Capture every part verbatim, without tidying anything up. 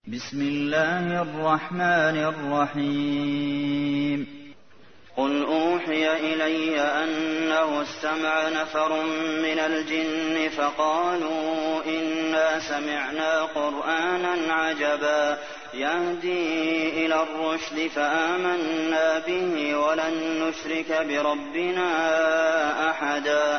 بسم الله الرحمن الرحيم قل أوحي إلي أنه استمع نفر من الجن فقالوا إنا سمعنا قرآنا عجبا يهدي إلى الرشد فآمنا به ولن نشرك بربنا أحدا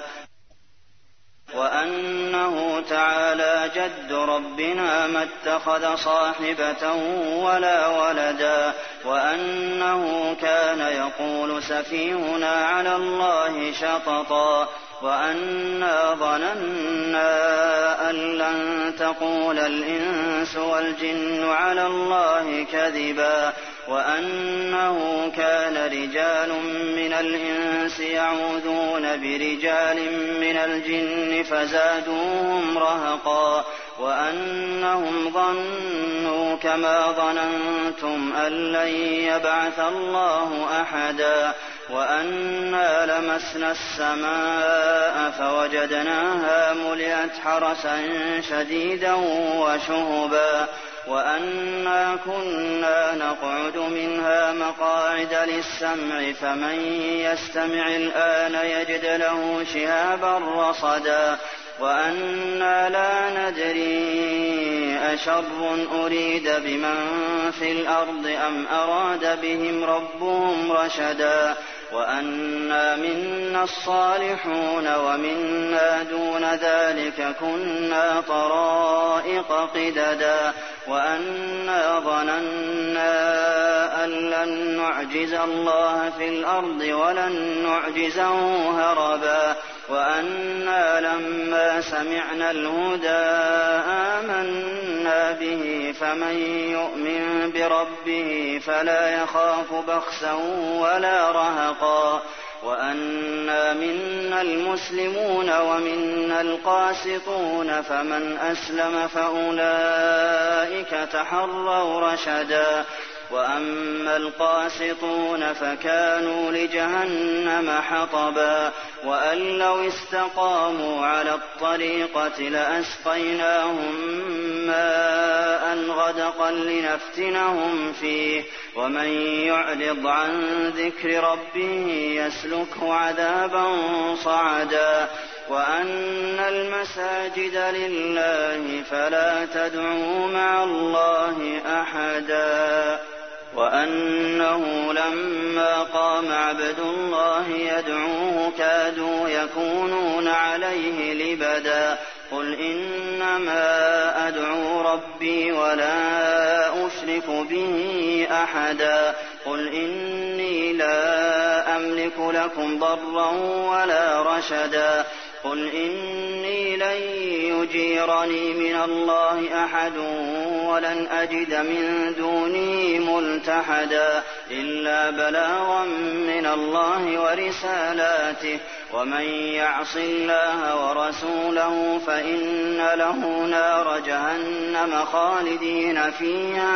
وأنه تعالى جد ربنا ما اتخذ صاحبة ولا ولدا وأنه كان يقول سفيهنا على الله شططا وأنا ظننا أن لن تقول الإنس والجن على الله كذبا وأنه كان رجال من الإنس يعوذون برجال من الجن فزادوهم رهقا وأنهم ظنوا كما ظننتم أن لن يبعث الله أحدا وأنا لمسنا السماء فوجدناها ملئت حرسا شديدا وشهبا وأنا كنا نقعد منها مقاعد للسمع فمن يستمع الآن يجد له شهابا رصدا وأنا لا ندري أشر أريد بمن في الأرض أم أراد بهم ربهم رشدا وأنا منا الصالحون ومنا دون ذلك كنا طرائق قددا وأنا ظننا أن لن نعجز الله في الأرض ولن نعجزه هربا وأنا لما سمعنا الهدى آمنا به فمن يؤمن بربه فلا يخاف بخسا ولا رهقا وأنا منا المسلمون ومنا القاسطون فمن أسلم فأولئك تحروا رشدا وأما القاسطون فكانوا لجهنم حطبا وأن لو استقاموا على الطريقة لأسقيناهم ماء غدقا لنفتنهم فيه ومن يعرض عن ذكر ربه يسلكه عذابا صعدا وأن المساجد لله فلا تدعوا مع الله أحدا وأنه لما قام عبد الله يدعوه كادوا يكونون عليه لبدا قل إنما أدعو ربي ولا أشرك به أحدا قل إني لا أملك لكم ضرا ولا رشدا قل إني لن يجيرني من الله أحد ولن أجد من دونه ملتحدا إلا بلاغا من الله ورسالاته ومن يعص الله ورسوله فإن له نار جهنم خالدين فيها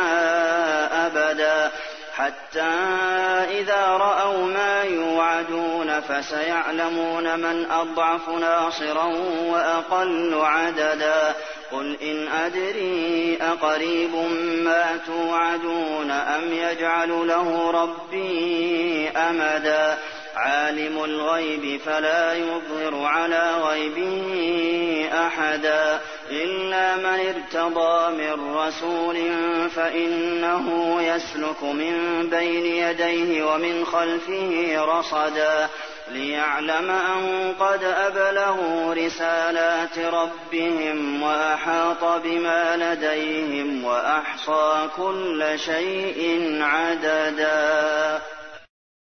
أبدا حتى إذا رأوا ما يوعدون فسيعلمون من أضعف ناصرا وأقل عددا قل إن أدري أقريب ما توعدون أم يجعل له ربي أمدا عالم الغيب فلا يظهر على غيبه أحدا إلا من ارتضى من رسول فإنه يسلك من بين يديه ومن خلفه رصدا ليعلم أن قد أبلغوا رسالات ربهم وأحاط بما لديهم وأحصى كل شيء عددا.